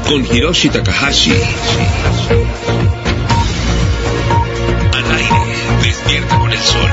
con Hiroshi Takahashi. Al aire, despierta con el sol.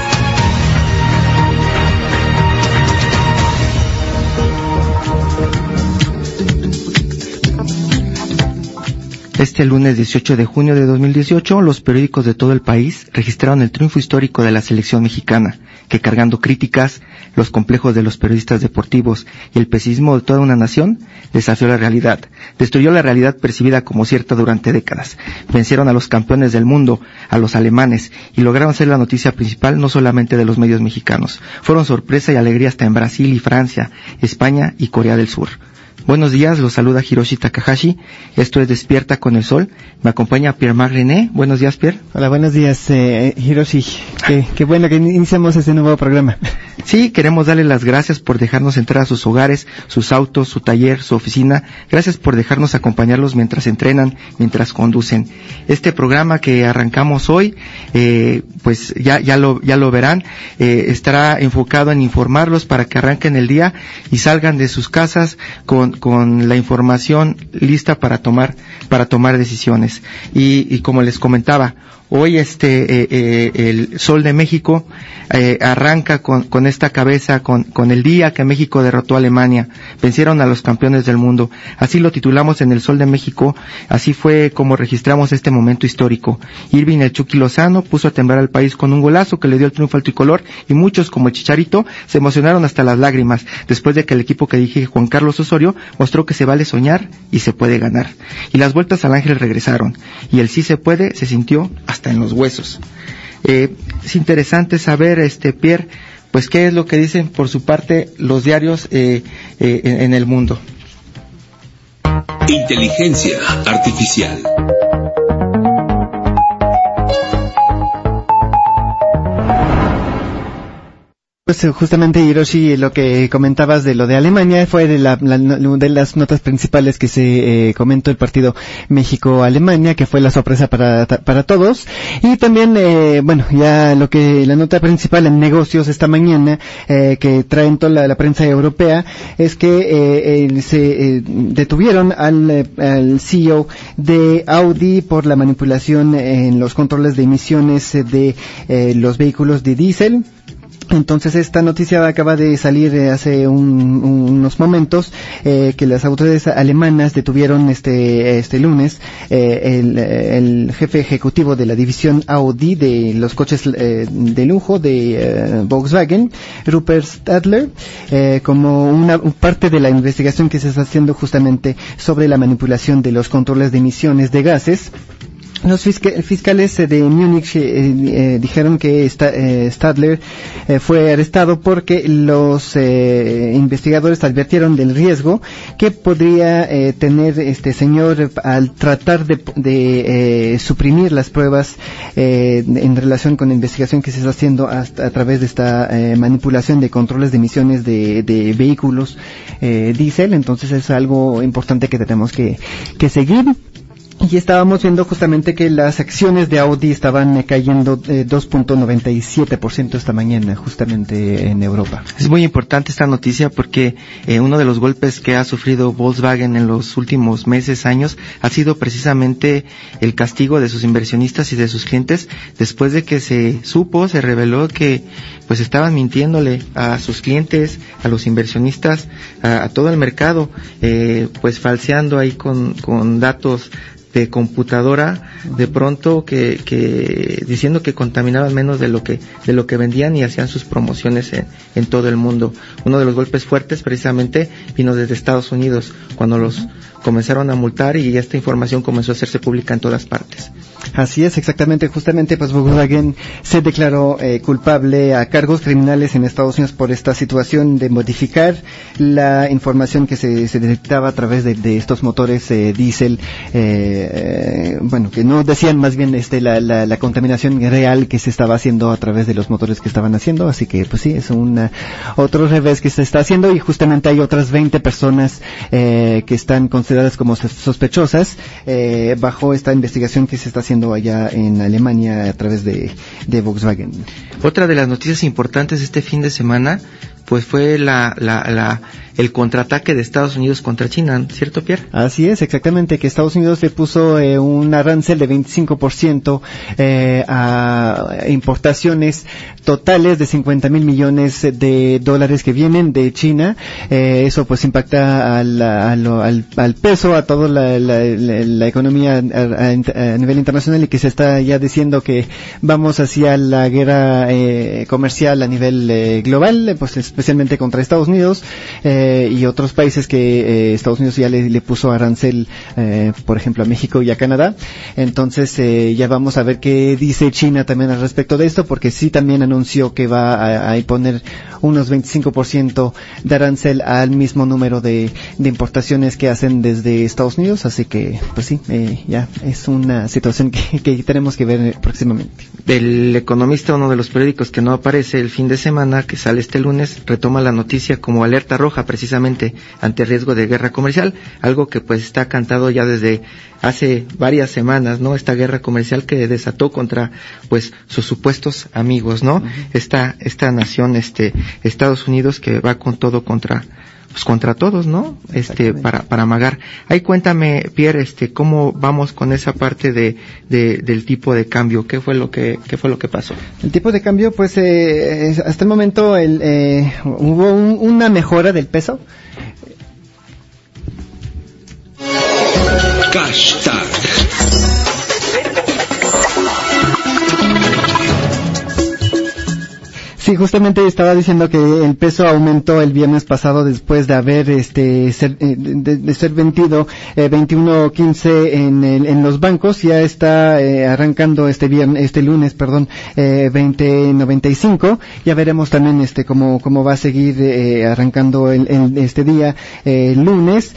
Este lunes 18 de junio de 2018, los periódicos de todo el país registraron el triunfo histórico de la selección mexicana, que cargando críticas, los complejos de los periodistas deportivos y el pesimismo de toda una nación, desafió la realidad, destruyó la realidad percibida como cierta durante décadas. Vencieron a los campeones del mundo, a los alemanes, y lograron ser la noticia principal no solamente de los medios mexicanos. Fueron sorpresa y alegría hasta en Brasil y Francia, España y Corea del Sur. Buenos días, los saluda Hiroshi Takahashi. Esto es Despierta con el Sol. Me acompaña Pierre-Marc René. Buenos días, Pierre. Hola, buenos días, Hiroshi. Qué bueno que iniciamos este nuevo programa. Sí, queremos darle las gracias por dejarnos entrar a sus hogares, sus autos, su taller, su oficina. Gracias por dejarnos acompañarlos mientras entrenan, mientras conducen. Este programa que arrancamos hoy, pues ya lo verán, estará enfocado en informarlos para que arranquen el día y salgan de sus casas con la información lista para tomar decisiones. Y como les comentaba, hoy el Sol de México arranca con esta cabeza, con el día que México derrotó a Alemania, vencieron a los campeones del mundo. Así lo titulamos en el Sol de México, así fue como registramos este momento histórico. Irving el Chucky Lozano puso a temblar al país con un golazo que le dio el triunfo al tricolor, y muchos como el Chicharito se emocionaron hasta las lágrimas, después de que el equipo que dirige Juan Carlos Osorio mostró que se vale soñar y se puede ganar. Y las vueltas al ángel regresaron, y el sí se puede se sintió hasta en los huesos. Es interesante saber, Pierre, pues qué es lo que dicen por su parte los diarios en el mundo. Inteligencia artificial. Pues justamente, Hiroshi, lo que comentabas de lo de Alemania fue de las notas principales que se comentó el partido México-Alemania, que fue la sorpresa para todos. Y también, ya la nota principal en negocios esta mañana, que traen toda la prensa europea, es que se detuvieron al CEO de Audi por la manipulación en los controles de emisiones de los vehículos de diésel. Entonces esta noticia acaba de salir hace unos momentos, que las autoridades alemanas detuvieron este lunes el jefe ejecutivo de la división Audi de los coches de lujo de Volkswagen, Rupert Stadler, como una parte de la investigación que se está haciendo justamente sobre la manipulación de los controles de emisiones de gases. Los fiscales de Múnich dijeron que Stadler fue arrestado porque los investigadores advirtieron del riesgo que podría tener este señor al tratar de suprimir las pruebas en relación con la investigación que se está haciendo a través de esta manipulación de controles de emisiones de vehículos diésel. Entonces es algo importante que tenemos que seguir. Y estábamos viendo justamente que las acciones de Audi estaban cayendo 2.97% esta mañana, justamente en Europa. Es muy importante esta noticia porque uno de los golpes que ha sufrido Volkswagen en los últimos meses, años, ha sido precisamente el castigo de sus inversionistas y de sus clientes, después de que se reveló que pues estaban mintiéndole a sus clientes, a los inversionistas, a todo el mercado, pues falseando ahí con datos de computadora, de pronto que diciendo que contaminaban menos de lo que vendían, y hacían sus promociones en todo el mundo. Uno de los golpes fuertes precisamente vino desde Estados Unidos, cuando los comenzaron a multar y esta información comenzó a hacerse pública en todas partes. Así es, exactamente. Justamente, pues Volkswagen se declaró culpable a cargos criminales en Estados Unidos por esta situación de modificar la información que se detectaba a través de estos motores diésel, que no decían más bien la contaminación real que se estaba haciendo a través de los motores que estaban haciendo. Así que, pues sí, es otro revés que se está haciendo, y justamente hay otras 20 personas que están consideradas como sospechosas bajo esta investigación que se está haciendo allá en Alemania a través de Volkswagen. Otra de las noticias importantes de este fin de semana pues fue el contraataque de Estados Unidos contra China, ¿cierto, Pierre? Así es, exactamente, que Estados Unidos le puso un arancel de 25% a importaciones totales de 50,000 millones de dólares que vienen de China. Eso pues impacta al peso, a toda la economía a nivel internacional, y que se está ya diciendo que vamos hacia la guerra comercial a nivel global, pues especialmente contra Estados Unidos y otros países que Estados Unidos ya le puso arancel, por ejemplo a México y a Canadá. Entonces ya vamos a ver qué dice China también al respecto de esto, porque sí también anunció que va a imponer unos 25% de arancel al mismo número de importaciones que hacen desde Estados Unidos. Así que pues sí, ya es una situación que tenemos que ver próximamente. El Economista, uno de los periódicos que no aparece el fin de semana, que sale este lunes, retoma la noticia como alerta roja precisamente ante riesgo de guerra comercial, algo que pues está cantado ya desde hace varias semanas, ¿no? Esta guerra comercial que desató contra pues sus supuestos amigos, ¿no? Uh-huh. Esta nación, Estados Unidos, que va con todo contra todos, ¿no? Para amagar. Ahí cuéntame, Pierre, cómo vamos con esa parte del tipo de cambio. ¿Qué fue lo que pasó? El tipo de cambio, pues, hasta el momento hubo una mejora del peso. Hashtag. Sí, justamente estaba diciendo que el peso aumentó el viernes pasado después de haber de ser vendido 21.15 en los bancos. Ya está arrancando este lunes, 20.95. Ya veremos también cómo va a seguir arrancando este día lunes.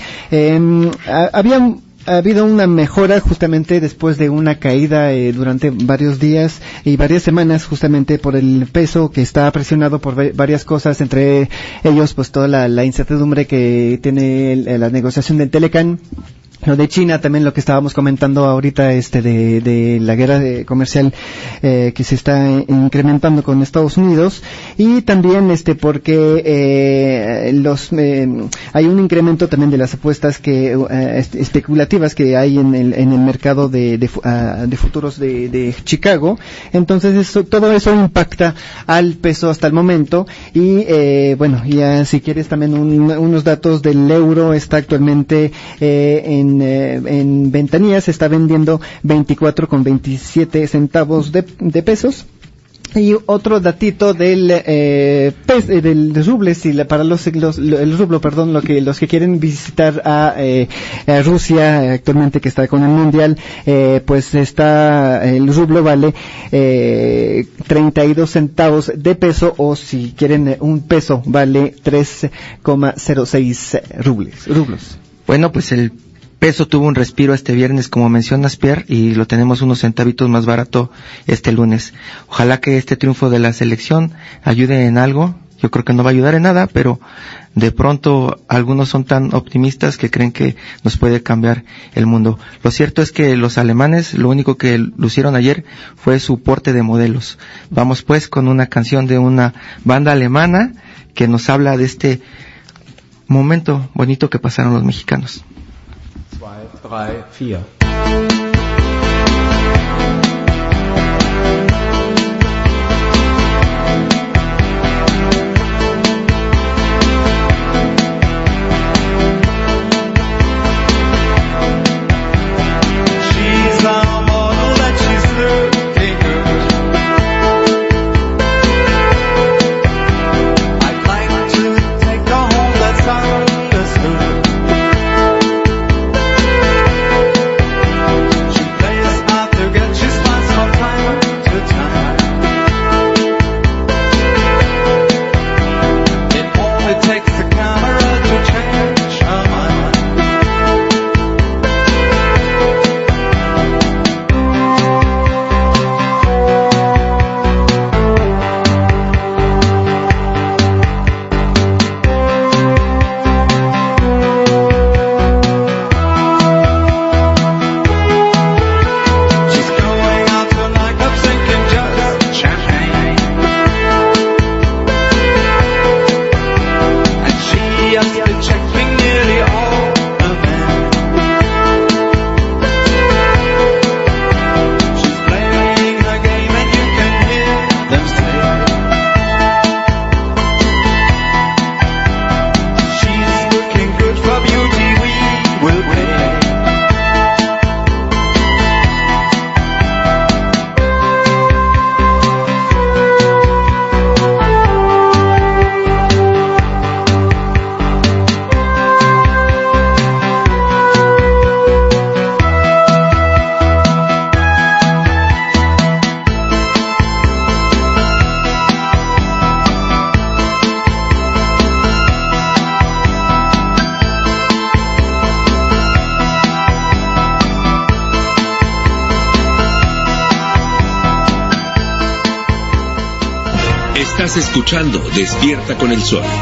Ha habido una mejora justamente después de una caída durante varios días y varias semanas, justamente por el peso que está presionado por varias cosas, entre ellos pues toda la incertidumbre que tiene la negociación del Telecan. Lo de China, también lo que estábamos comentando ahorita, de la guerra comercial que se está incrementando con Estados Unidos, y también porque hay un incremento también de las apuestas que especulativas que hay en el mercado de futuros de Chicago. Entonces todo eso impacta al peso hasta el momento. Y bueno, ya si quieres también unos datos del euro, está actualmente en ventanillas, se está vendiendo 24,27 centavos de pesos. Y otro datito del ruble, para el rublo, perdón, los que quieren visitar a Rusia actualmente, que está con el mundial, pues el rublo vale 32 centavos de peso, o si quieren un peso vale 3,06 rublos. Bueno, pues el peso tuvo un respiro este viernes, como mencionas, Pierre, y lo tenemos unos centavitos más barato este lunes. Ojalá que este triunfo de la selección ayude en algo. Yo creo que no va a ayudar en nada, pero de pronto algunos son tan optimistas que creen que nos puede cambiar el mundo. Lo cierto es que los alemanes, lo único que lucieron ayer fue su porte de modelos. Vamos pues con una canción de una banda alemana que nos habla de este momento bonito que pasaron los mexicanos. 2, 3, 4. Estás escuchando Despierta con el Sol.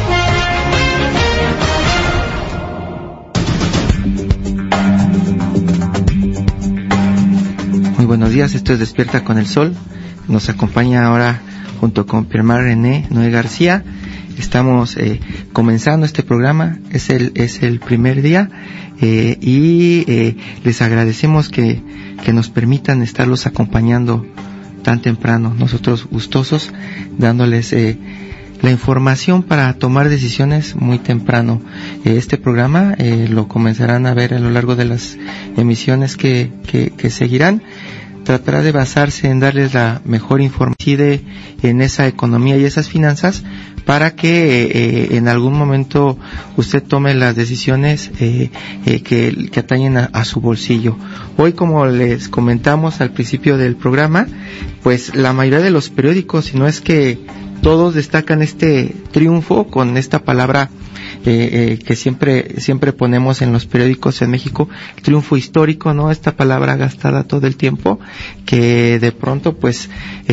Muy buenos días, esto es Despierta con el Sol. Nos acompaña ahora junto con Pierre-Marc René Noé García. Estamos comenzando este programa, es el primer día y les agradecemos que nos permitan estarlos acompañando tan temprano, nosotros gustosos, dándoles la información para tomar decisiones muy temprano. Este programa lo comenzarán a ver a lo largo de las emisiones que seguirán. Tratará de basarse en darles la mejor información en esa economía y esas finanzas para que en algún momento usted tome las decisiones que atañen a su bolsillo. Hoy, como les comentamos al principio del programa, pues la mayoría de los periódicos, si no es que todos, destacan este triunfo con esta palabra que siempre ponemos en los periódicos en México, triunfo histórico, ¿no? Esta palabra gastada todo el tiempo, que de pronto pues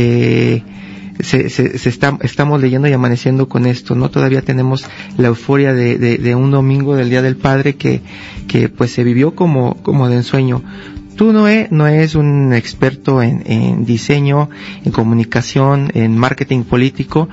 estamos leyendo y amaneciendo con esto, ¿no? Todavía tenemos la euforia de un domingo del Día del Padre que pues se vivió como de ensueño. Tú, Noé, no es un experto en diseño, en comunicación, en marketing político,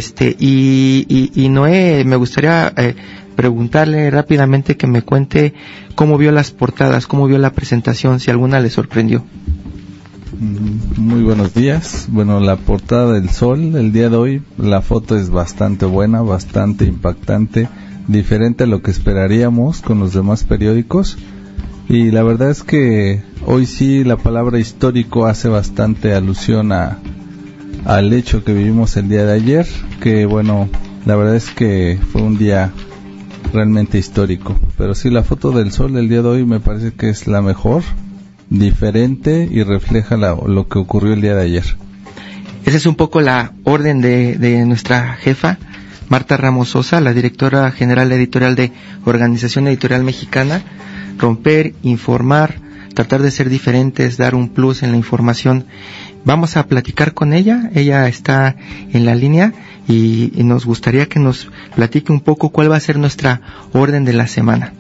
y Noé, me gustaría preguntarle rápidamente que me cuente cómo vio las portadas, cómo vio la presentación, si alguna le sorprendió. Muy buenos días. Bueno, la portada del Sol, el día de hoy, la foto es bastante buena, bastante impactante, diferente a lo que esperaríamos con los demás periódicos. Y la verdad es que hoy sí la palabra histórico hace bastante alusión al hecho que vivimos el día de ayer, que bueno, la verdad es que fue un día realmente histórico. Pero sí, la foto del Sol del día de hoy me parece que es la mejor, diferente y refleja lo que ocurrió el día de ayer. Esa es un poco la orden de nuestra jefa, Marta Ramos Sosa, la directora general editorial de Organización Editorial Mexicana. Romper, informar, tratar de ser diferentes, dar un plus en la información. Vamos a platicar con ella está en la línea y nos gustaría que nos platique un poco cuál va a ser nuestra orden de la semana.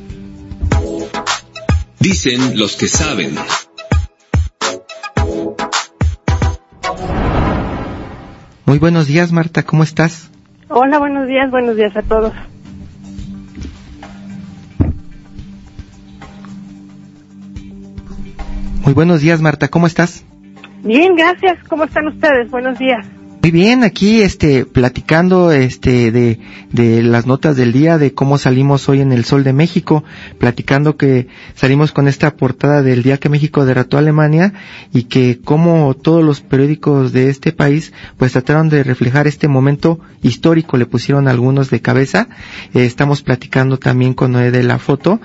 Dicen los que saben. Muy buenos días, Marta, ¿cómo estás? Hola, buenos días a todos. Muy buenos días, Marta, ¿cómo estás? Bien, gracias. ¿Cómo están ustedes? Buenos días. Muy bien, aquí platicando de las notas del día, de cómo salimos hoy en El Sol de México, platicando que salimos con esta portada del día que México derrotó a Alemania y que como todos los periódicos de este país pues trataron de reflejar este momento histórico, le pusieron algunos de cabeza. Estamos platicando también con Noé de la foto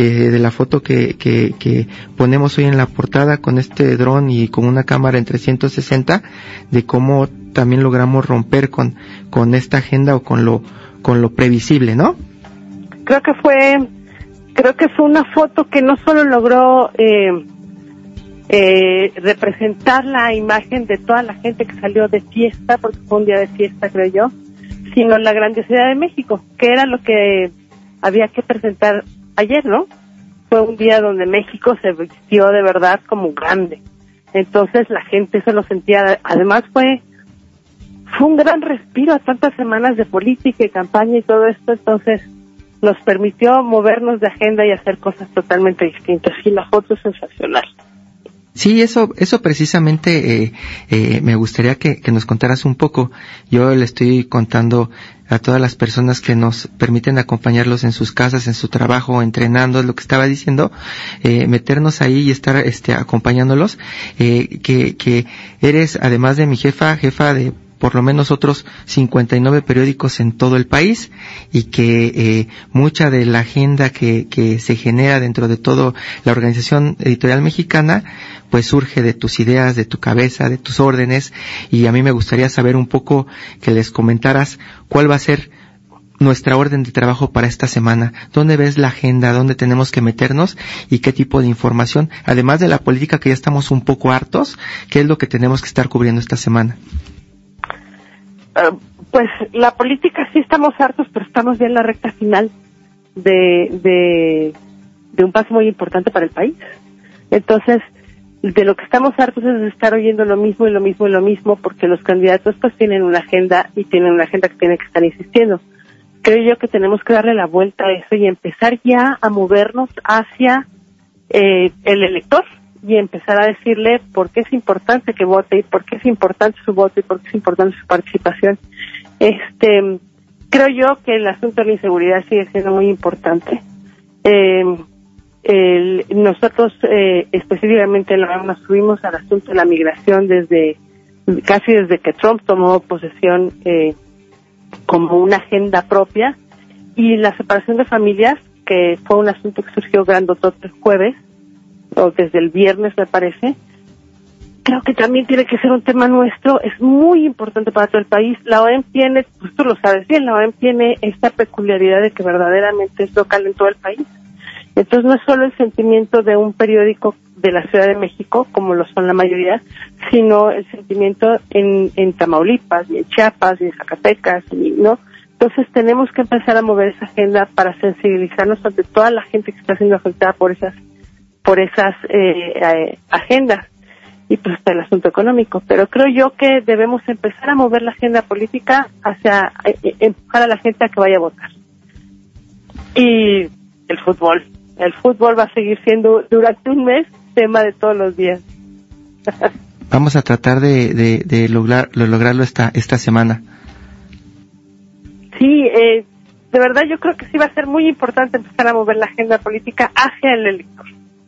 que ponemos hoy en la portada con este dron y con una cámara en 360, de cómo también logramos romper con esta agenda o con lo previsible, ¿no? Creo que fue una foto que no solo logró representar la imagen de toda la gente que salió de fiesta, porque fue un día de fiesta, creo yo, sino la grandiosidad de México, que era lo que había que presentar ayer, ¿no? Fue un día donde México se vistió de verdad como grande. Entonces la gente se lo sentía. Además fue un gran respiro a tantas semanas de política y campaña y todo esto. Entonces nos permitió movernos de agenda y hacer cosas totalmente distintas. Y la foto es sensacional. Sí, eso precisamente me gustaría que nos contaras un poco. Yo le estoy contando a todas las personas que nos permiten acompañarlos en sus casas, en su trabajo, entrenando, es lo que estaba diciendo, meternos ahí y estar acompañándolos, que eres, además de mi jefa de por lo menos otros 59 periódicos en todo el país, y que mucha de la agenda que se genera dentro de toda la Organización Editorial Mexicana pues surge de tus ideas, de tu cabeza, de tus órdenes, y a mí me gustaría saber un poco, que les comentaras cuál va a ser nuestra orden de trabajo para esta semana. ¿Dónde ves la agenda? ¿Dónde tenemos que meternos? ¿Y qué tipo de información? Además de la política, que ya estamos un poco hartos, ¿qué es lo que tenemos que estar cubriendo esta semana? Pues la política sí estamos hartos, pero estamos ya en la recta final de un paso muy importante para el país. Entonces, de lo que estamos hartos es de estar oyendo lo mismo y lo mismo y lo mismo, porque los candidatos pues tienen una agenda y tienen una agenda que tiene que estar insistiendo. Creo yo que tenemos que darle la vuelta a eso y empezar ya a movernos hacia el elector y empezar a decirle por qué es importante que vote y por qué es importante su voto y por qué es importante su participación. Creo yo que el asunto de la inseguridad sigue siendo muy importante. Nosotros específicamente nos subimos al asunto de la migración casi desde que Trump tomó posesión como una agenda propia, y la separación de familias, que fue un asunto que surgió grandotote el jueves, o desde el viernes me parece. Creo que también tiene que ser un tema nuestro, es muy importante para todo el país. La OEM tiene, pues tú lo sabes bien, la OEM tiene esta peculiaridad de que verdaderamente es local en todo el país. Entonces no es solo el sentimiento de un periódico de la Ciudad de México, como lo son la mayoría, sino el sentimiento en Tamaulipas, y en Chiapas, y en Zacatecas, ¿no? Entonces tenemos que empezar a mover esa agenda para sensibilizarnos ante toda la gente que está siendo afectada por esas agendas, y pues está el asunto económico. Pero creo yo que debemos empezar a mover la agenda política hacia empujar a la gente a que vaya a votar. Y el fútbol va a seguir siendo durante un mes tema de todos los días. Vamos a tratar de lograrlo esta semana. Sí, de verdad yo creo que sí va a ser muy importante empezar a mover la agenda política hacia el elector.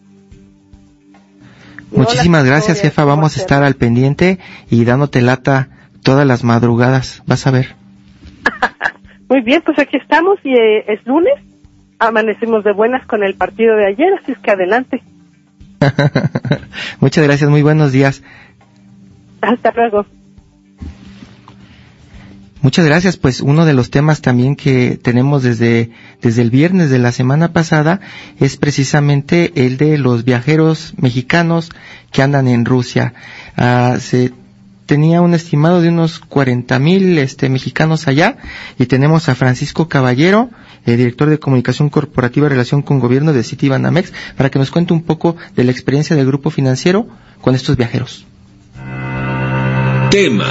Muchísimas gracias, jefa. Vamos a estar al pendiente y dándote lata todas las madrugadas. Vas a ver. Muy bien, pues aquí estamos y es lunes. Amanecimos de buenas con el partido de ayer, así es que adelante. Muchas gracias, muy buenos días. Hasta luego. Muchas gracias. Pues uno de los temas también que tenemos desde el viernes de la semana pasada es precisamente el de los viajeros mexicanos que andan en Rusia. Se tenía un estimado de unos 40,000 mexicanos allá, y tenemos a Francisco Caballero, director de Comunicación Corporativa y Relación con Gobierno de Citibanamex, para que nos cuente un poco de la experiencia del grupo financiero con estos viajeros. Tema.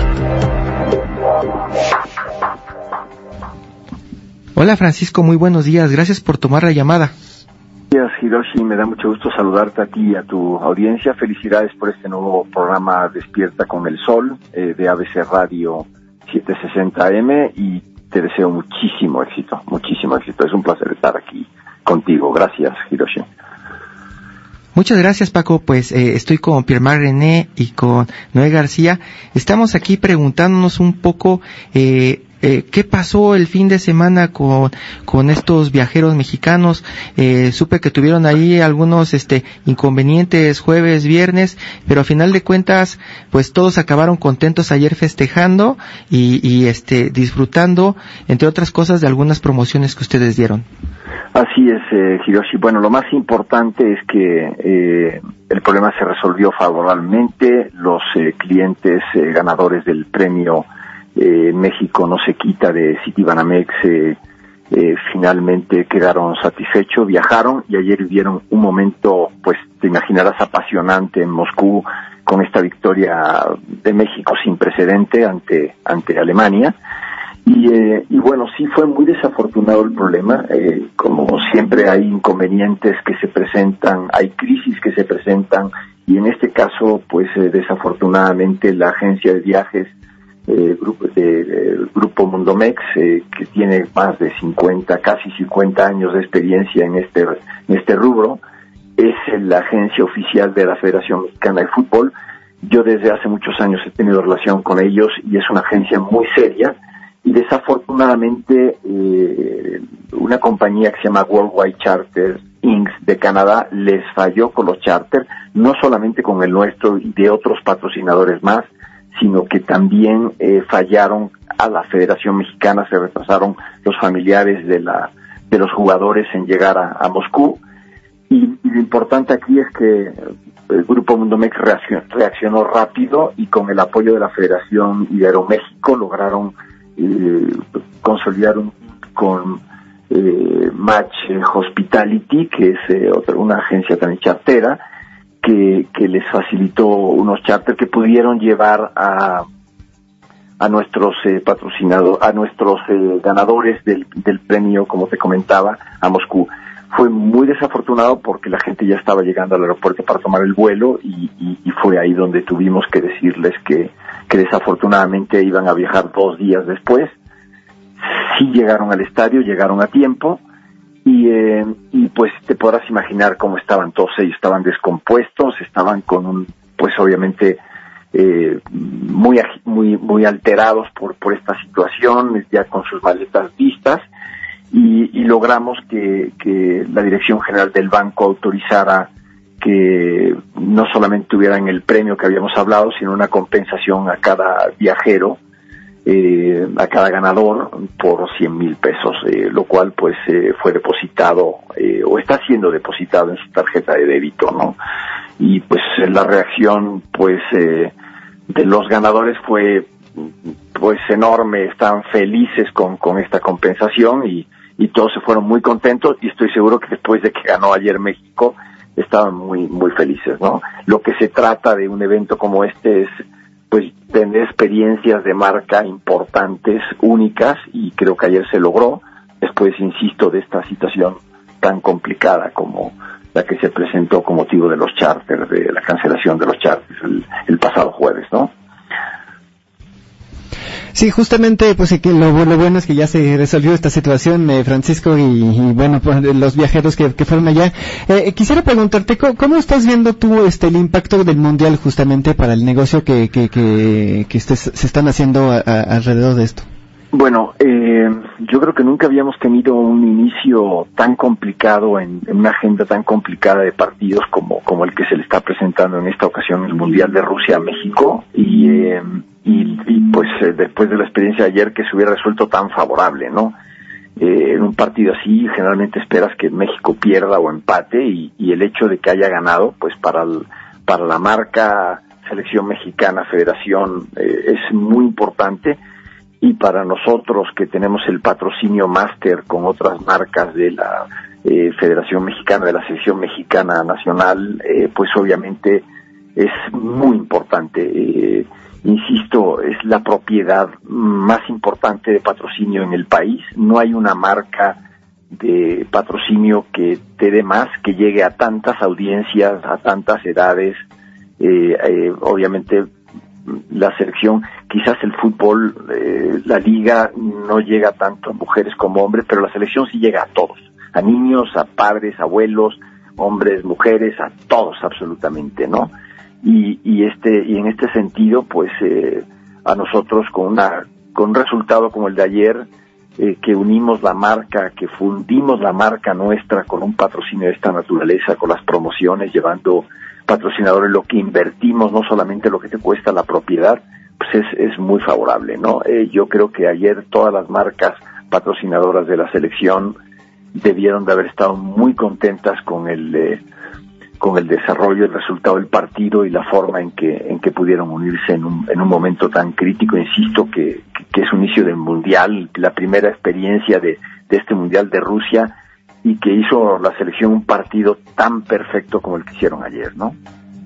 Hola Francisco, muy buenos días, gracias por tomar la llamada. Gracias Hiroshi, me da mucho gusto saludarte a ti y a tu audiencia. Felicidades por este nuevo programa Despierta con el Sol de ABC Radio 760M, y te deseo muchísimo éxito. Es un placer estar aquí contigo. Gracias Hiroshi. Muchas gracias Paco, pues estoy con Pierre-Marc René y con Noé García. Estamos aquí preguntándonos un poco ¿qué pasó el fin de semana con estos viajeros mexicanos? Supe que tuvieron ahí algunos inconvenientes jueves, viernes, pero a final de cuentas pues todos acabaron contentos ayer festejando y disfrutando, entre otras cosas, de algunas promociones que ustedes dieron. Así es, Hiroshi. Bueno, lo más importante es que el problema se resolvió favorablemente. Los clientes ganadores del premio México no se quita de Citibanamex finalmente quedaron satisfechos, viajaron, y ayer vivieron un momento, pues te imaginarás, apasionante en Moscú, con esta victoria de México sin precedente ante Alemania. Y bueno, sí fue muy desafortunado el problema. Como siempre hay inconvenientes que se presentan, hay crisis que se presentan, y en este caso pues desafortunadamente la agencia de viajes Grupo Mundomex, que tiene más de casi 50 años de experiencia en este rubro, es la agencia oficial de la Federación Mexicana de Fútbol. Yo desde hace muchos años he tenido relación con ellos y es una agencia muy seria, y desafortunadamente una compañía que se llama Worldwide Charter Inc. de Canadá les falló con los charters, no solamente con el nuestro y de otros patrocinadores más, sino que también fallaron a la Federación Mexicana. Se retrasaron los familiares de los jugadores en llegar a Moscú, Y lo importante aquí es que el Grupo Mundomex reaccionó rápido y con el apoyo de la Federación y de Aeroméxico lograron consolidar con Match Hospitality, que es una agencia también chartera, que les facilitó unos charters que pudieron llevar a nuestros patrocinadores, a nuestros ganadores del premio, como te comentaba, a Moscú. Fue muy desafortunado porque la gente ya estaba llegando al aeropuerto para tomar el vuelo y fue ahí donde tuvimos que decirles que desafortunadamente iban a viajar 2 días después. Sí llegaron al estadio, llegaron a tiempo y pues te podrás imaginar cómo estaban todos ellos. Estaban descompuestos, estaban con pues obviamente muy alterados por esta situación, ya con sus maletas vistas. Y logramos que la Dirección General del Banco autorizara que no solamente tuvieran el premio que habíamos hablado, sino una compensación a cada viajero, a cada ganador por 100,000 pesos, lo cual pues fue depositado o está siendo depositado en su tarjeta de débito, ¿no? Y pues la reacción pues de los ganadores fue pues enorme, estaban felices con esta compensación y todos se fueron muy contentos y estoy seguro que después de que ganó ayer México estaban muy felices, ¿no? Lo que se trata de un evento como este es pues tener experiencias de marca importantes, únicas, y creo que ayer se logró, después, insisto, de esta situación tan complicada como la que se presentó con motivo de los charters, de la cancelación de los charters el pasado jueves, ¿no? Sí, justamente, pues que lo bueno es que ya se resolvió esta situación, Francisco, y bueno, pues los viajeros que fueron allá. Quisiera preguntarte, ¿cómo estás viendo tú el impacto del Mundial justamente para el negocio que se están haciendo alrededor de esto? Bueno, yo creo que nunca habíamos tenido un inicio tan complicado en una agenda tan complicada de partidos como el que se le está presentando en esta ocasión, el Mundial de Rusia a México, y pues después de la experiencia de ayer que se hubiera resuelto tan favorable, ¿no? En un partido así generalmente esperas que México pierda o empate y el hecho de que haya ganado, pues para la marca Selección Mexicana Federación es muy importante. Y para nosotros que tenemos el patrocinio máster con otras marcas de la Federación Mexicana, de la Selección Mexicana Nacional, pues obviamente es muy importante. Insisto, es la propiedad más importante de patrocinio en el país. No hay una marca de patrocinio que te dé más, que llegue a tantas audiencias, a tantas edades. Obviamente la selección, quizás el fútbol, la liga no llega tanto a mujeres como hombres, pero la selección sí llega a todos, a niños, a padres, abuelos, hombres, mujeres, a todos absolutamente, ¿no? Y en este sentido, pues a nosotros con un resultado como el de ayer, que unimos la marca, que fundimos la marca nuestra con un patrocinio de esta naturaleza, con las promociones, llevando patrocinadores, lo que invertimos, no solamente lo que te cuesta la propiedad, pues es muy favorable, ¿no? Yo creo que ayer todas las marcas patrocinadoras de la selección debieron de haber estado muy contentas con el desarrollo, el resultado del partido y la forma en que pudieron unirse en un momento tan crítico. Insisto que es un inicio del mundial, la primera experiencia de este mundial de Rusia, y que hizo la selección un partido tan perfecto como el que hicieron ayer, ¿no?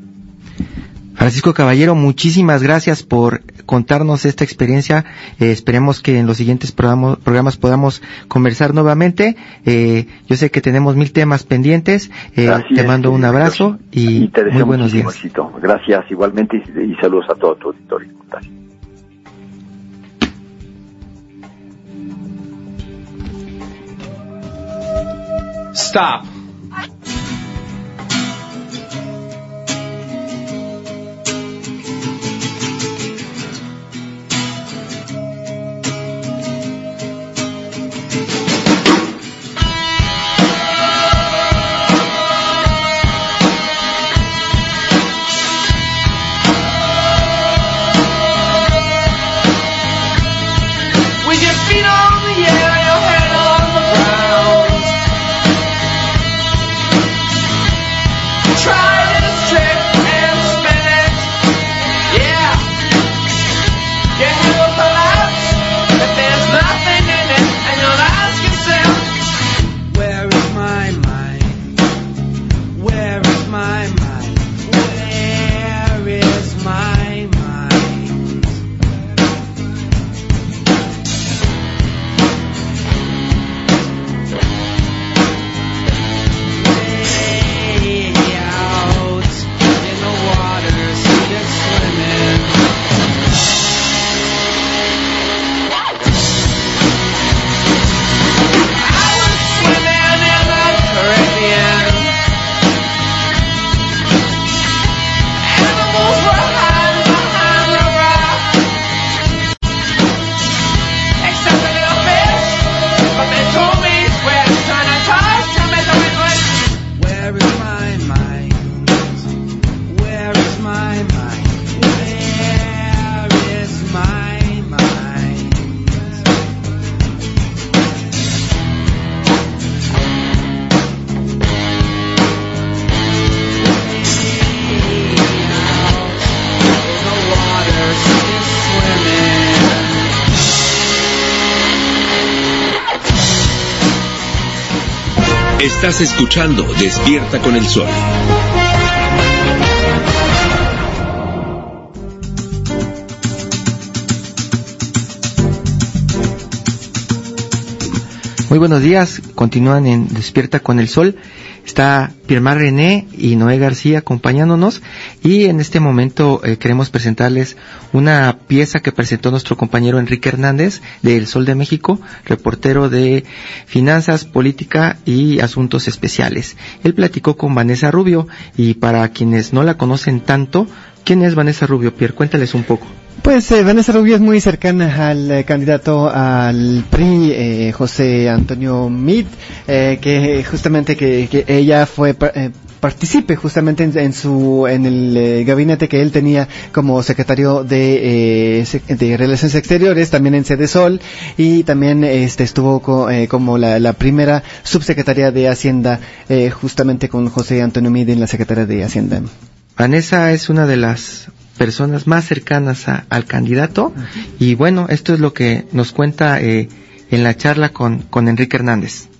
Francisco Caballero, muchísimas gracias por contarnos esta experiencia. Esperemos que en los siguientes programas podamos conversar nuevamente. Yo sé que tenemos 1000 temas pendientes. Te mando un abrazo y te deseo muy buenos días. Éxito. Gracias igualmente y saludos a todo tu auditorio. Gracias. Stop. With your feet on the air, your head on the ground. Estás escuchando Despierta con el Sol. Muy buenos días, continúan en Despierta con el Sol. Está Piermar René y Noé García acompañándonos, y en este momento queremos presentarles una pieza que presentó nuestro compañero Enrique Hernández de El Sol de México, reportero de Finanzas, Política y Asuntos Especiales. Él platicó con Vanessa Rubio, y para quienes no la conocen tanto, ¿quién es Vanessa Rubio, Pierre? Cuéntales un poco. Pues Vanessa Rubio es muy cercana al candidato al PRI, José Antonio Meade, que justamente que ella fue participe justamente en el gabinete que él tenía como secretario de Relaciones Exteriores, también en Sede Sol, y también estuvo como la primera subsecretaria de Hacienda, justamente con José Antonio Meade en la Secretaría de Hacienda. Vanessa es una de las personas más cercanas al candidato, y bueno, esto es lo que nos cuenta en la charla con Enrique Hernández.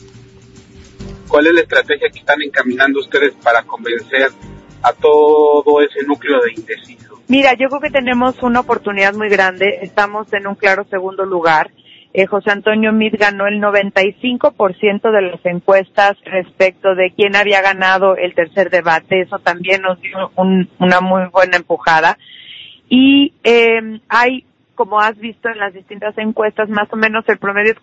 ¿Cuál es la estrategia que están encaminando ustedes para convencer a todo ese núcleo de indecisos? Mira, yo creo que tenemos una oportunidad muy grande. Estamos en un claro segundo lugar. José Antonio Meade ganó el 95% de las encuestas respecto de quién había ganado el tercer debate. Eso también nos dio una muy buena empujada. Y hay, como has visto en las distintas encuestas, más o menos el promedio es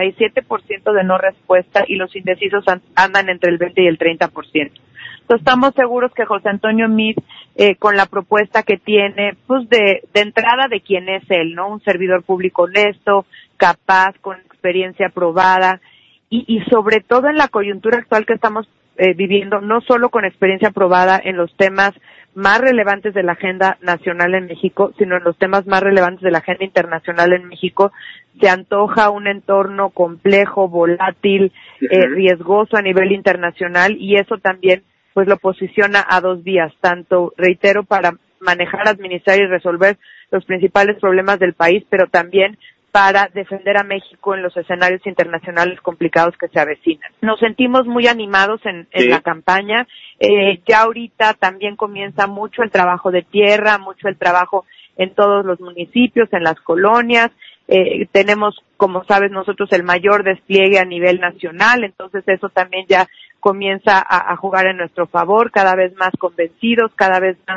47% de no respuesta, y los indecisos andan entre el 20 y el 30%. Entonces estamos seguros que José Antonio Meade, con la propuesta que tiene, pues de entrada de quién es él, ¿no? Un servidor público honesto, capaz, con experiencia probada, y sobre todo en la coyuntura actual que estamos viviendo, no solo con experiencia probada en los temas más relevantes de la agenda nacional en México, sino en los temas más relevantes de la agenda internacional en México. Se antoja un entorno complejo, volátil, riesgoso a nivel internacional, y eso también pues lo posiciona a dos vías, tanto, reitero, para manejar, administrar y resolver los principales problemas del país, pero también para defender a México en los escenarios internacionales complicados que se avecinan. Nos sentimos muy animados en la campaña. Ya ahorita también comienza mucho el trabajo de tierra, mucho el trabajo en todos los municipios, en las colonias. Tenemos, como sabes, nosotros el mayor despliegue a nivel nacional, entonces eso también ya comienza a jugar en nuestro favor, cada vez más convencidos, cada vez más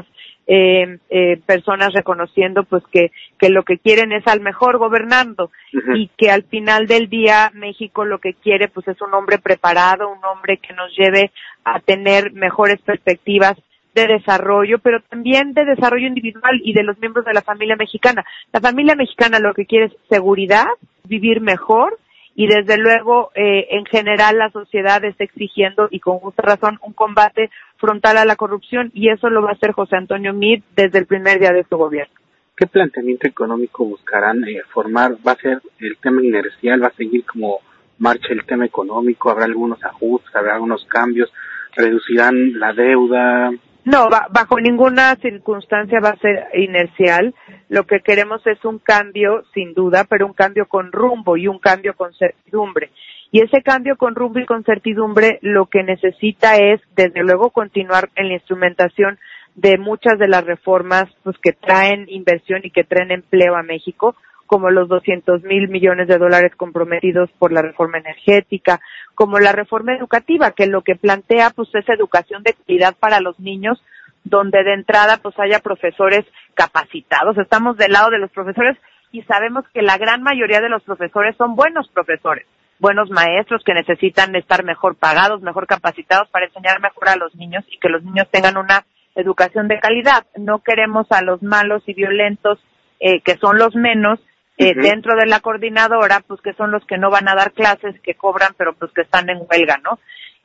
personas reconociendo pues que lo que quieren es al mejor gobernando, y que al final del día México lo que quiere pues es un hombre preparado, un hombre que nos lleve a tener mejores perspectivas de desarrollo, pero también de desarrollo individual y de los miembros de la familia mexicana. La familia mexicana lo que quiere es seguridad, vivir mejor, y desde luego en general la sociedad está exigiendo, y con justa razón, un combate frontal a la corrupción, y eso lo va a hacer José Antonio Meade desde el primer día de su gobierno. ¿Qué planteamiento económico buscarán formar? ¿Va a ser el tema inercial? ¿Va a seguir como marcha el tema económico? ¿Habrá algunos ajustes? ¿Habrá algunos cambios? ¿Reducirán la deuda? No, bajo ninguna circunstancia va a ser inercial. Lo que queremos es un cambio, sin duda, pero un cambio con rumbo y un cambio con certidumbre. Y ese cambio con rumbo y con certidumbre lo que necesita es, desde luego, continuar en la instrumentación de muchas de las reformas pues que traen inversión y que traen empleo a México, como los 200,000 millones de dólares comprometidos por la reforma energética, como la reforma educativa, que lo que plantea pues es educación de calidad para los niños, donde de entrada pues haya profesores capacitados. Estamos del lado de los profesores y sabemos que la gran mayoría de los profesores son buenos profesores, buenos maestros que necesitan estar mejor pagados, mejor capacitados para enseñar mejor a los niños, y que los niños tengan una educación de calidad. No queremos a los malos y violentos, que son los menos, dentro de la coordinadora, pues que son los que no van a dar clases, que cobran, pero pues que están en huelga, ¿no?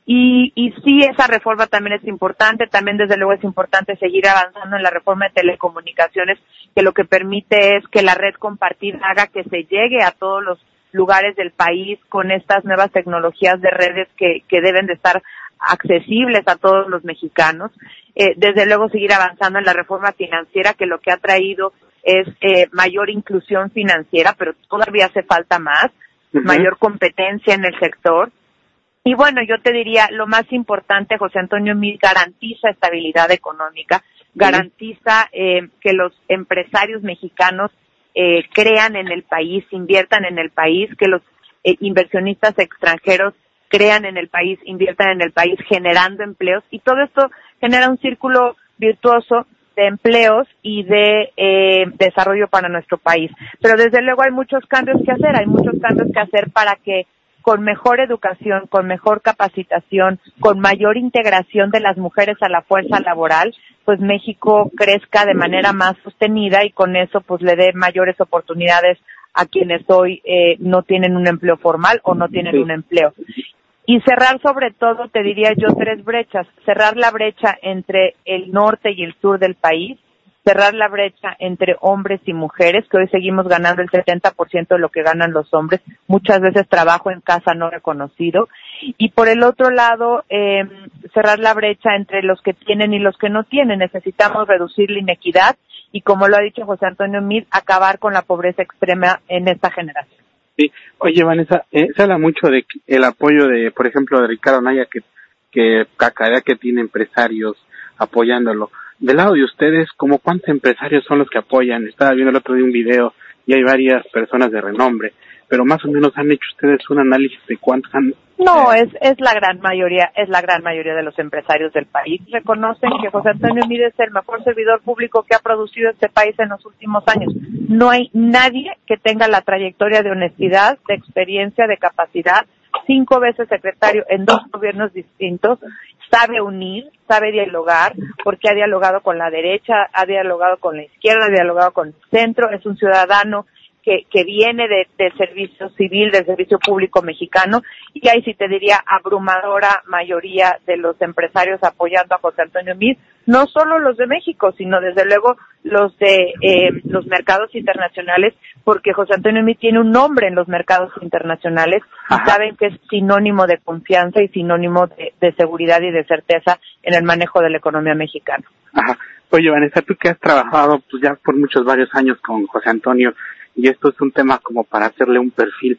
Y sí, esa reforma también es importante. También desde luego es importante seguir avanzando en la reforma de telecomunicaciones, que lo que permite es que la red compartida haga que se llegue a todos los lugares del país con estas nuevas tecnologías de redes que deben de estar accesibles a todos los mexicanos. Desde luego seguir avanzando en la reforma financiera, que lo que ha traído es mayor inclusión financiera, pero todavía hace falta más, mayor competencia en el sector. Y bueno, yo te diría, lo más importante, José Antonio Meade garantiza estabilidad económica, garantiza que los empresarios mexicanos crean en el país, inviertan en el país, que los inversionistas extranjeros crean en el país, inviertan en el país, generando empleos, y todo esto genera un círculo virtuoso de empleos y de desarrollo para nuestro país. Pero desde luego hay muchos cambios que hacer para que con mejor educación, con mejor capacitación, con mayor integración de las mujeres a la fuerza laboral, pues México crezca de manera más sostenida y con eso pues le dé mayores oportunidades a quienes hoy no tienen un empleo formal o no tienen un empleo. Y cerrar sobre todo, te diría yo, 3 brechas. Cerrar la brecha entre el norte y el sur del país, cerrar la brecha entre hombres y mujeres, que hoy seguimos ganando el 70% de lo que ganan los hombres, muchas veces trabajo en casa no reconocido, y por el otro lado, cerrar la brecha entre los que tienen y los que no tienen. Necesitamos reducir la inequidad y, como lo ha dicho José Antonio Meade, acabar con la pobreza extrema en esta generación. Sí, oye Vanessa, se habla mucho de el apoyo de, por ejemplo, de Ricardo Anaya, que Cacarea, que tiene empresarios apoyándolo. Del lado de ustedes, ¿cómo cuántos empresarios son los que apoyan? Estaba viendo el otro día un video y hay varias personas de renombre, pero más o menos han hecho ustedes un análisis de cuántos han... No, es la gran mayoría de los empresarios del país. Reconocen que José Antonio Meade es el mejor servidor público que ha producido este país en los últimos años. No hay nadie que tenga la trayectoria de honestidad, de experiencia, de capacidad, 5 veces secretario en 2 gobiernos distintos, sabe unir, sabe dialogar, porque ha dialogado con la derecha, ha dialogado con la izquierda, ha dialogado con el centro, es un ciudadano que viene del servicio civil, del servicio público mexicano, y ahí sí te diría abrumadora mayoría de los empresarios apoyando a José Antonio Meade, no solo los de México, sino desde luego los de los mercados internacionales, porque José Antonio Meade tiene un nombre en los mercados internacionales y saben que es sinónimo de confianza y sinónimo de seguridad y de certeza en el manejo de la economía mexicana. Ajá. Oye, Vanessa, tú que has trabajado pues ya por varios años con José Antonio, y esto es un tema como para hacerle un perfil.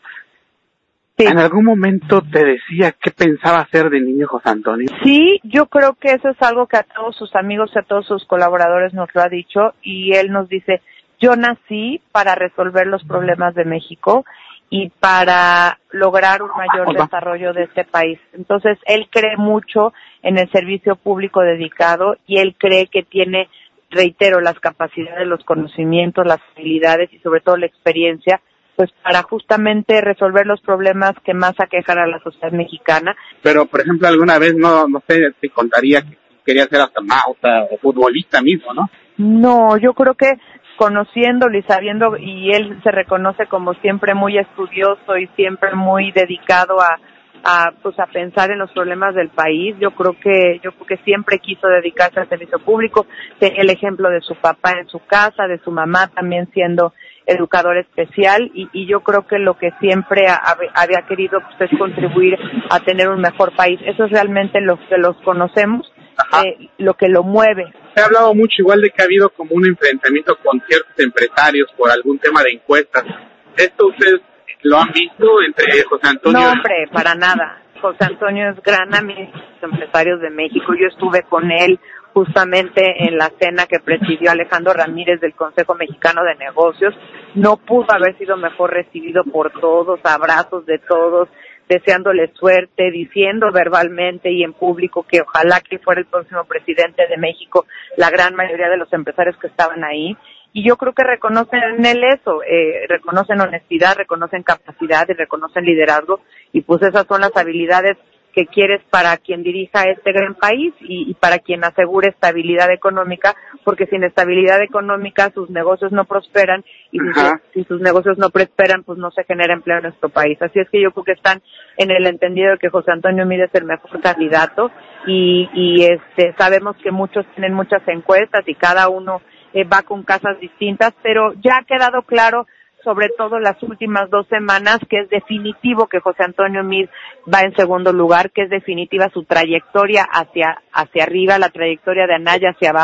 Sí. ¿En algún momento te decía qué pensaba hacer de niño José Antonio? Sí, yo creo que eso es algo que a todos sus amigos y a todos sus colaboradores nos lo ha dicho, y él nos dice, yo nací para resolver los problemas de México y para lograr un mayor desarrollo de este país. Entonces, él cree mucho en el servicio público dedicado y él cree que tiene, reitero, las capacidades, los conocimientos, las habilidades y sobre todo la experiencia, pues para justamente resolver los problemas que más aquejan a la sociedad mexicana. Pero, por ejemplo, alguna vez, no sé, te contaría que quería ser astronauta o futbolista mismo, ¿no? No, yo creo que conociéndolo y sabiendo, y él se reconoce como siempre muy estudioso y siempre muy dedicado a pensar en los problemas del país. Yo creo que siempre quiso dedicarse al servicio público. Tenía el ejemplo de su papá en su casa, de su mamá también siendo educador especial, y yo creo que lo que siempre había querido pues, es contribuir a tener un mejor país. Eso es realmente lo que los conocemos, lo que lo mueve. Se ha hablado mucho igual de que ha habido como un enfrentamiento con ciertos empresarios por algún tema de encuestas. ¿Esto ustedes lo han visto entre José Antonio? No, hombre, para nada. José Antonio es gran amigo de los empresarios de México. Yo estuve con él justamente en la cena que presidió Alejandro Ramírez del Consejo Mexicano de Negocios. No pudo haber sido mejor recibido por todos, abrazos de todos, deseándole suerte, diciendo verbalmente y en público que ojalá que fuera el próximo presidente de México, la gran mayoría de los empresarios que estaban ahí. Y yo creo que reconocen en él eso, reconocen honestidad, reconocen capacidad y reconocen liderazgo, y pues esas son las habilidades que quieres para quien dirija este gran país y para quien asegure estabilidad económica, porque sin estabilidad económica sus negocios no prosperan, y si sus negocios no prosperan, pues no se genera empleo en nuestro país. Así es que yo creo que están en el entendido de que José Antonio Meade es el mejor candidato, y sabemos que muchos tienen muchas encuestas y cada uno va con casas distintas, pero ya ha quedado claro, sobre todo las últimas 2 semanas, que es definitivo que José Antonio Meade va en segundo lugar, que es definitiva su trayectoria hacia arriba, la trayectoria de Anaya hacia abajo,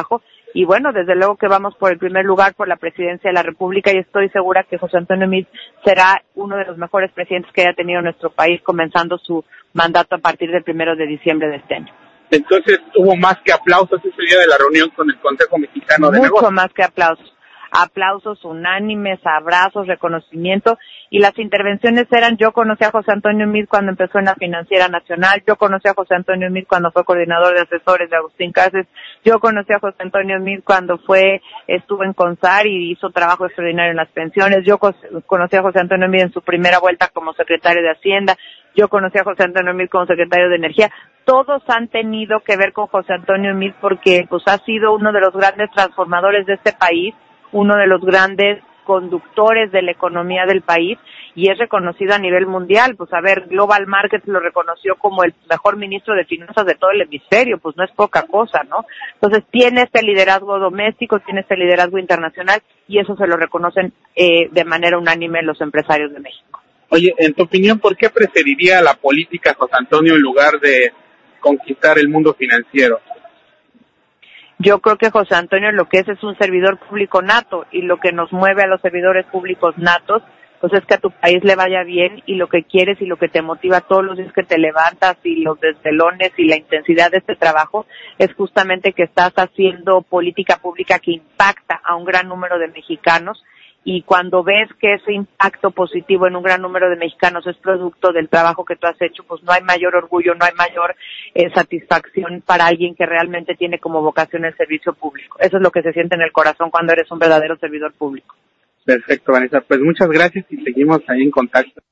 y bueno, desde luego que vamos por el primer lugar por la presidencia de la República y estoy segura que José Antonio Meade será uno de los mejores presidentes que haya tenido nuestro país, comenzando su mandato a partir del 1 de diciembre de este año. Entonces, ¿hubo más que aplausos ese día de la reunión con el Consejo Mexicano de Negocios? Mucho más que aplausos. Aplausos unánimes, abrazos, reconocimiento, y las intervenciones eran: yo conocí a José Antonio Meade cuando empezó en la Financiera Nacional, yo conocí a José Antonio Meade cuando fue coordinador de asesores de Agustín Cáceres, yo conocí a José Antonio Meade cuando estuvo en CONSAR y hizo trabajo extraordinario en las pensiones, yo conocí a José Antonio Meade en su primera vuelta como secretario de Hacienda, yo conocí a José Antonio Meade como secretario de Energía. Todos han tenido que ver con José Antonio Meade porque pues ha sido uno de los grandes transformadores de este país, uno de los grandes conductores de la economía del país, y es reconocido a nivel mundial. Pues a ver, Global Markets lo reconoció como el mejor ministro de finanzas de todo el hemisferio, pues no es poca cosa, ¿no? Entonces tiene este liderazgo doméstico, tiene este liderazgo internacional, y eso se lo reconocen de manera unánime los empresarios de México. Oye, en tu opinión, ¿por qué preferiría la política José Antonio en lugar de conquistar el mundo financiero? Yo creo que José Antonio lo que es un servidor público nato, y lo que nos mueve a los servidores públicos natos, pues es que a tu país le vaya bien, y lo que quieres y lo que te motiva todos los días que te levantas, y los desvelones y la intensidad de este trabajo, es justamente que estás haciendo política pública que impacta a un gran número de mexicanos. Y cuando ves que ese impacto positivo en un gran número de mexicanos es producto del trabajo que tú has hecho, pues no hay mayor orgullo, no hay mayor satisfacción para alguien que realmente tiene como vocación el servicio público. Eso es lo que se siente en el corazón cuando eres un verdadero servidor público. Perfecto, Vanessa. Pues muchas gracias y seguimos ahí en contacto.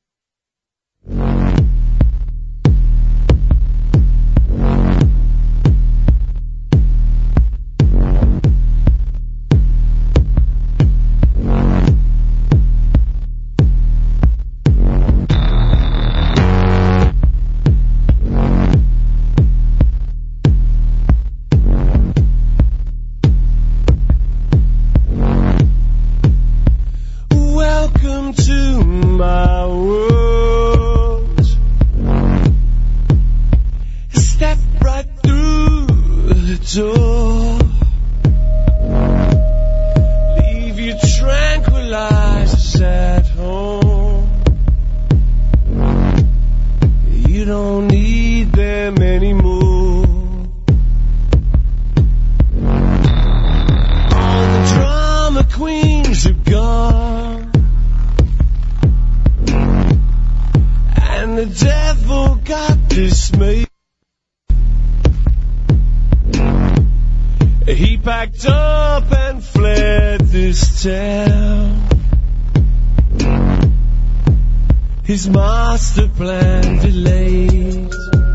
His master plan delayed,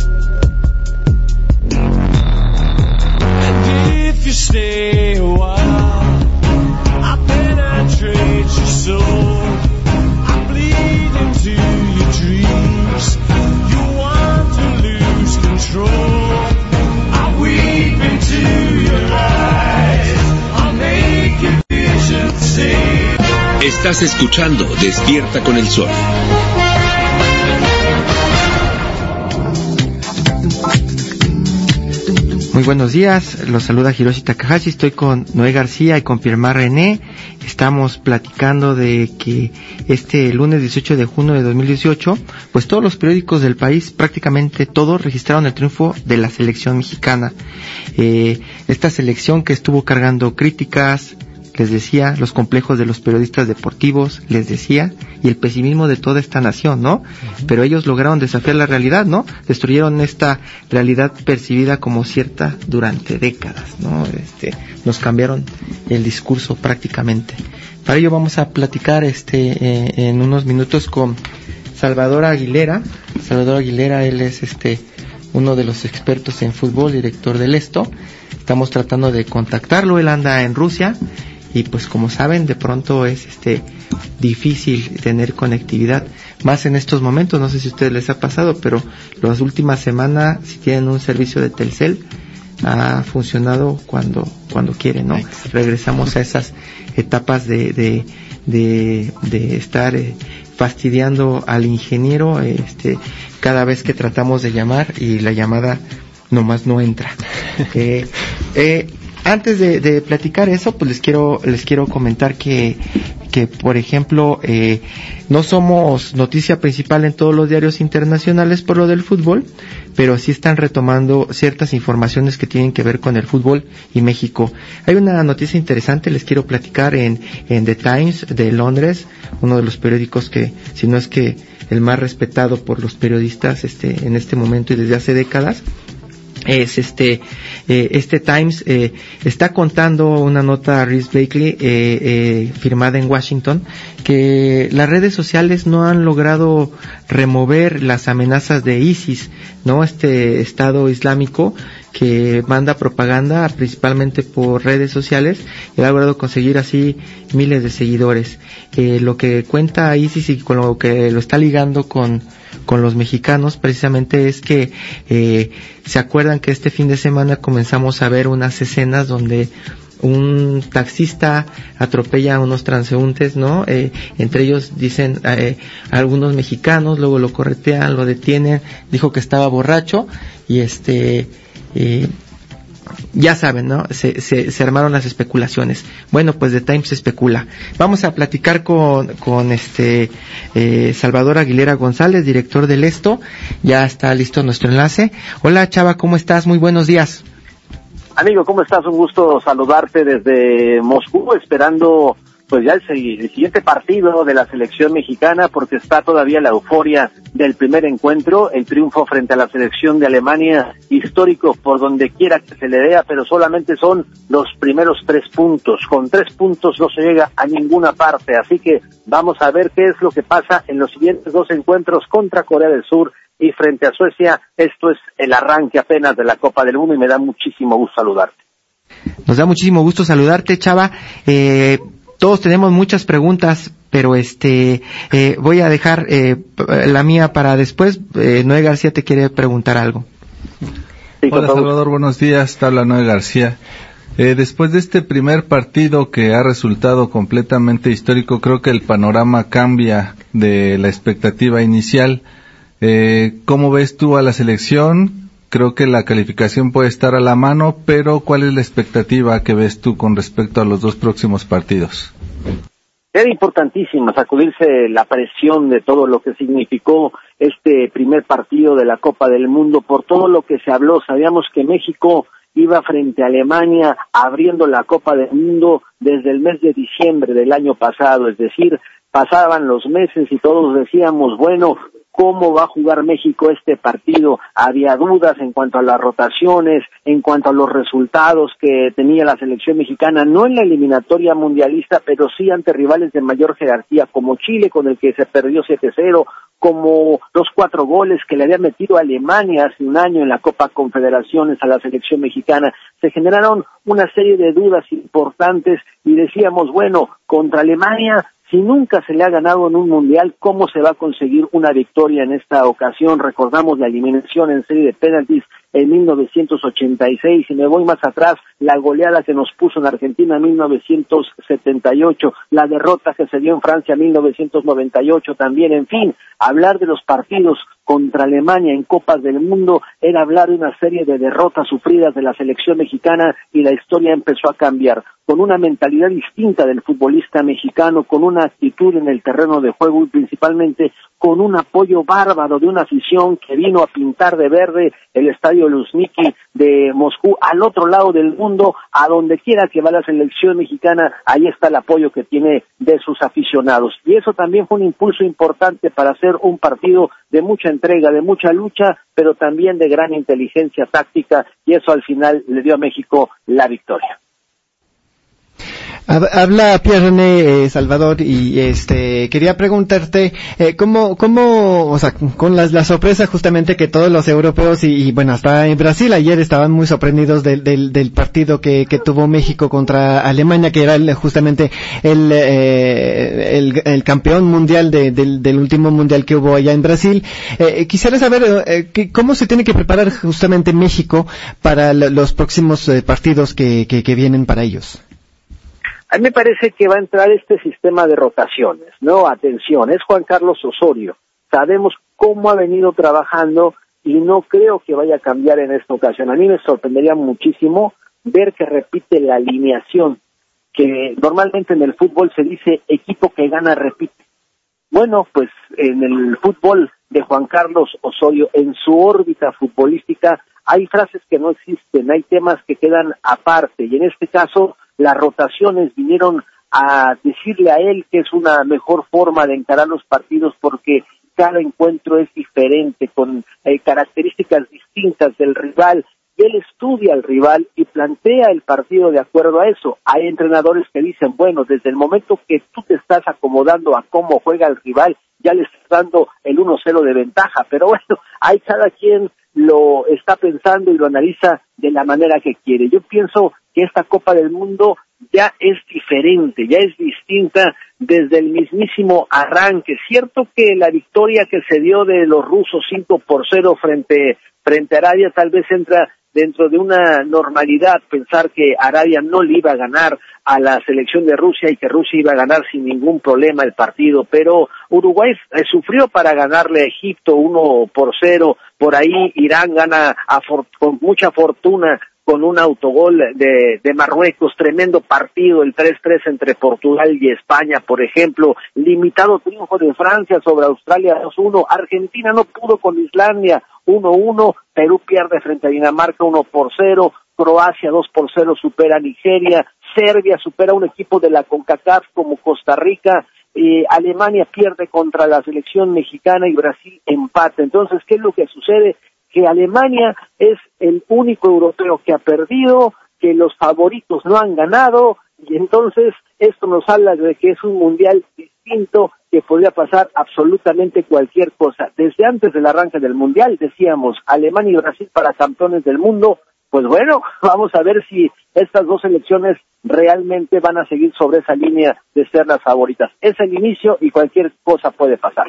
and if you stay a while, I penetrate your soul, I bleed into your dreams, you want to lose control, I weep into your eyes, I'll make your vision see. Estás escuchando Despierta con el Sol. Muy buenos días, los saluda Hiroshi Takahashi, estoy con Noé García y con Pierre René. Estamos platicando de que este lunes 18 de junio de 2018, pues todos los periódicos del país, prácticamente todos, registraron el triunfo de la selección mexicana. Esta selección que estuvo cargando críticas, les decía, los complejos de los periodistas deportivos, les decía, y el pesimismo de toda esta nación, ¿no? Pero ellos lograron desafiar la realidad, ¿no? Destruyeron esta realidad percibida como cierta durante décadas, ¿no? Nos cambiaron el discurso prácticamente. Para ello vamos a platicar en unos minutos con Salvador Aguilera. Salvador Aguilera, él es uno de los expertos en fútbol, director del Esto. Estamos tratando de contactarlo, él anda en Rusia. Y pues como saben, de pronto es difícil tener conectividad, más en estos momentos. No sé si a ustedes les ha pasado, pero las últimas semanas, si tienen un servicio de Telcel, ha funcionado cuando quieren, ¿no? Regresamos a esas etapas de estar fastidiando al ingeniero cada vez que tratamos de llamar y la llamada nomás no entra. Antes de platicar eso, pues les quiero comentar que por ejemplo, no somos noticia principal en todos los diarios internacionales por lo del fútbol, pero sí están retomando ciertas informaciones que tienen que ver con el fútbol y México. Hay una noticia interesante, les quiero platicar en The Times de Londres, uno de los periódicos que, si no es que el más respetado por los periodistas en este momento y desde hace décadas. Es este Times está contando una nota a Rhys Blakely firmada en Washington, que las redes sociales no han logrado remover las amenazas de ISIS, ¿no? Este Estado Islámico que manda propaganda principalmente por redes sociales y ha logrado conseguir así miles de seguidores. Lo que cuenta ISIS y con lo que lo está ligando con los mexicanos precisamente es que se acuerdan que este fin de semana comenzamos a ver unas escenas donde un taxista atropella a unos transeúntes, ¿no? Entre ellos dicen algunos mexicanos, luego lo corretean, lo detienen, dijo que estaba borracho y ya saben, ¿no? Se armaron las especulaciones. Bueno, pues The Times especula. Vamos a platicar con Salvador Aguilera González, director del Esto. Ya está listo nuestro enlace. Hola, Chava, ¿cómo estás? Muy buenos días. Amigo, ¿cómo estás? Un gusto saludarte desde Moscú, esperando pues ya el siguiente partido de la selección mexicana, porque está todavía la euforia del primer encuentro, el triunfo frente a la selección de Alemania, histórico por donde quiera que se le vea, pero solamente son los primeros 3 puntos. Con 3 puntos no se llega a ninguna parte, así que vamos a ver qué es lo que pasa en los siguientes 2 encuentros contra Corea del Sur y frente a Suecia. Esto es el arranque apenas de la Copa del Mundo y me da muchísimo gusto saludarte. Nos da muchísimo gusto saludarte, Chava. Todos tenemos muchas preguntas, pero voy a dejar la mía para después. Noé García te quiere preguntar algo. Sí, hola Salvador, buenos días, te habla Noé García. Después de este primer partido que ha resultado completamente histórico, creo que el panorama cambia de la expectativa inicial. ¿Cómo ves tú a la selección? Creo que la calificación puede estar a la mano, pero ¿cuál es la expectativa que ves tú con respecto a los 2 próximos partidos? Era importantísimo sacudirse la presión de todo lo que significó este primer partido de la Copa del Mundo, por todo lo que se habló. Sabíamos que México iba frente a Alemania abriendo la Copa del Mundo desde el mes de diciembre del año pasado, es decir, pasaban los meses y todos decíamos, bueno, ¿cómo va a jugar México este partido? Había dudas en cuanto a las rotaciones, en cuanto a los resultados que tenía la selección mexicana, no en la eliminatoria mundialista, pero sí ante rivales de mayor jerarquía, como Chile, con el que se perdió 7-0, como los 4 goles que le había metido a Alemania hace un año en la Copa Confederaciones a la selección mexicana. Se generaron una serie de dudas importantes y decíamos, bueno, contra Alemania, si nunca se le ha ganado en un mundial, ¿cómo se va a conseguir una victoria en esta ocasión? Recordamos la eliminación en serie de penaltis en 1986, y me voy más atrás, la goleada que nos puso en Argentina en 1978, la derrota que se dio en Francia en 1998 también. En fin, hablar de los partidos contra Alemania en Copas del Mundo era hablar de una serie de derrotas sufridas de la selección mexicana, y la historia empezó a cambiar, con una mentalidad distinta del futbolista mexicano, con una actitud en el terreno de juego y principalmente con un apoyo bárbaro de una afición que vino a pintar de verde el estadio Luzhniki de Moscú. Al otro lado del mundo, a donde quiera que va la selección mexicana, ahí está el apoyo que tiene de sus aficionados. Y eso también fue un impulso importante para hacer un partido de mucha entrega, de mucha lucha, pero también de gran inteligencia táctica, y eso al final le dio a México la victoria. Habla Pierre-René Salvador, y quería preguntarte cómo, o sea, con la sorpresa justamente que todos los europeos y bueno, hasta en Brasil ayer estaban muy sorprendidos del partido que tuvo México contra Alemania, que era justamente el campeón mundial del último mundial que hubo allá en Brasil. Quisiera saber cómo se tiene que preparar justamente México para los próximos partidos que vienen para ellos. A mí me parece que va a entrar este sistema de rotaciones, ¿no? Atención, es Juan Carlos Osorio. Sabemos cómo ha venido trabajando y no creo que vaya a cambiar en esta ocasión. A mí me sorprendería muchísimo ver que repite la alineación, que normalmente en el fútbol se dice equipo que gana repite. Bueno, pues en el fútbol de Juan Carlos Osorio, en su órbita futbolística, hay frases que no existen, hay temas que quedan aparte, y en este caso las rotaciones vinieron a decirle a él que es una mejor forma de encarar los partidos porque cada encuentro es diferente, con características distintas del rival, y él estudia al rival y plantea el partido de acuerdo a eso. Hay entrenadores que dicen, bueno, desde el momento que tú te estás acomodando a cómo juega el rival, ya le estás dando el 1-0 de ventaja, pero bueno, hay cada quien lo está pensando y lo analiza de la manera que quiere. Yo pienso que esta Copa del Mundo ya es diferente, ya es distinta desde el mismísimo arranque. Cierto que la victoria que se dio de los rusos 5-0 frente a Arabia tal vez entra dentro de una normalidad, pensar que Arabia no le iba a ganar a la selección de Rusia y que Rusia iba a ganar sin ningún problema el partido, pero Uruguay sufrió para ganarle a Egipto 1-0, por ahí Irán gana con mucha fortuna con un autogol de Marruecos, tremendo partido, el 3-3 entre Portugal y España, por ejemplo, limitado triunfo de Francia sobre Australia 2-1, Argentina no pudo con Islandia 1-1, Perú pierde frente a Dinamarca 1-0, Croacia 2-0 supera a Nigeria, Serbia supera a un equipo de la CONCACAF como Costa Rica, Alemania pierde contra la selección mexicana y Brasil empata. Entonces, ¿qué es lo que sucede? Que Alemania es el único europeo que ha perdido, que los favoritos no han ganado, y entonces esto nos habla de que es un mundial distinto, que podría pasar absolutamente cualquier cosa. Desde antes del arranque del mundial decíamos Alemania y Brasil para campeones del mundo. Pues bueno, vamos a ver si estas dos selecciones realmente van a seguir sobre esa línea de ser las favoritas. Es el inicio y cualquier cosa puede pasar.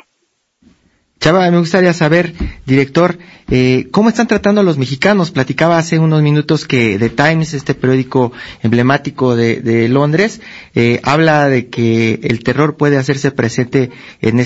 Chava, me gustaría saber, director, ¿cómo están tratando a los mexicanos? Platicaba hace unos minutos que The Times, este periódico emblemático de Londres, habla de que el terror puede hacerse presente en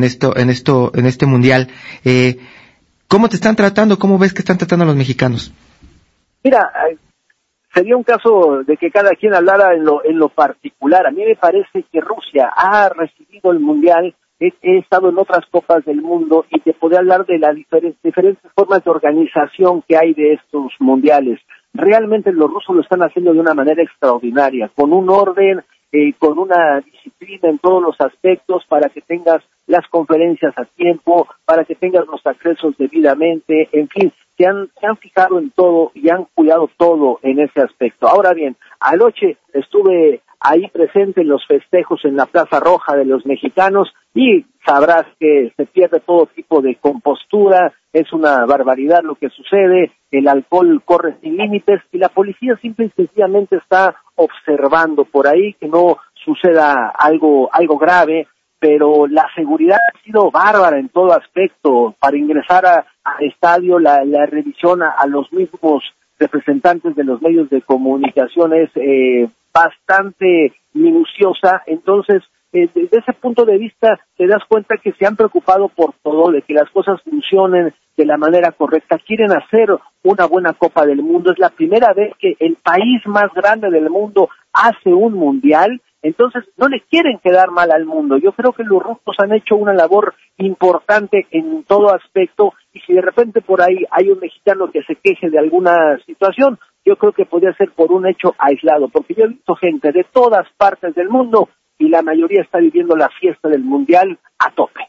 este mundial. ¿Cómo te están tratando? ¿Cómo ves que están tratando a los mexicanos? Mira, sería un caso de que cada quien hablara en lo particular. A mí me parece que Rusia ha recibido el mundial. He estado en otras copas del mundo y te podría hablar de las diferentes formas de organización que hay de estos mundiales. Realmente los rusos lo están haciendo de una manera extraordinaria, con un orden, con una disciplina en todos los aspectos para que tengas las conferencias a tiempo, para que tengas los accesos debidamente, en fin, se han fijado en todo y han cuidado todo en ese aspecto. Ahora bien, anoche estuve ahí presente en los festejos en la Plaza Roja de los mexicanos y sabrás que se pierde todo tipo de compostura, es una barbaridad lo que sucede, el alcohol corre sin límites y la policía simple y sencillamente está observando por ahí que no suceda algo grave, pero la seguridad ha sido bárbara en todo aspecto. Para ingresar al estadio, la revisión a los mismos representantes de los medios de comunicación es bastante minuciosa. Entonces, desde ese punto de vista, te das cuenta que se han preocupado por todo, de que las cosas funcionen de la manera correcta. Quieren hacer una buena Copa del Mundo. Es la primera vez que el país más grande del mundo hace un mundial. Entonces, no le quieren quedar mal al mundo. Yo creo que los rusos han hecho una labor importante en todo aspecto, y si de repente por ahí hay un mexicano que se queje de alguna situación, yo creo que podría ser por un hecho aislado, porque yo he visto gente de todas partes del mundo y la mayoría está viviendo la fiesta del mundial a tope.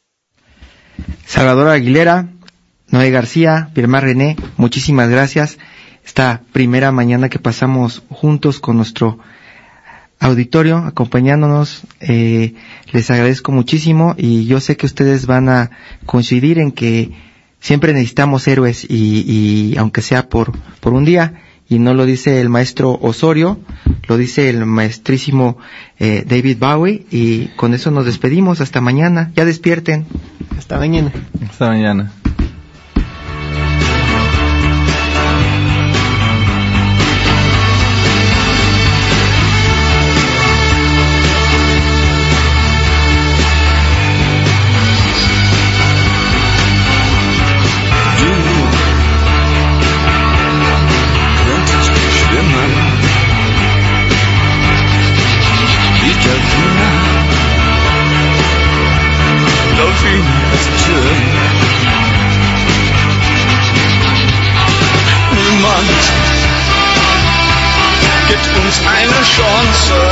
Salvador Aguilera, Noé García, Piermar René, muchísimas gracias. Esta primera mañana que pasamos juntos con nuestro auditorio, acompañándonos, les agradezco muchísimo, y yo sé que ustedes van a coincidir en que siempre necesitamos héroes, y aunque sea por un día, y no lo dice el maestro Osorio, lo dice el maestrísimo David Bowie, y con eso nos despedimos. Hasta mañana. Ya despierten. Hasta mañana. Hasta mañana. Schwimmer eine Chance.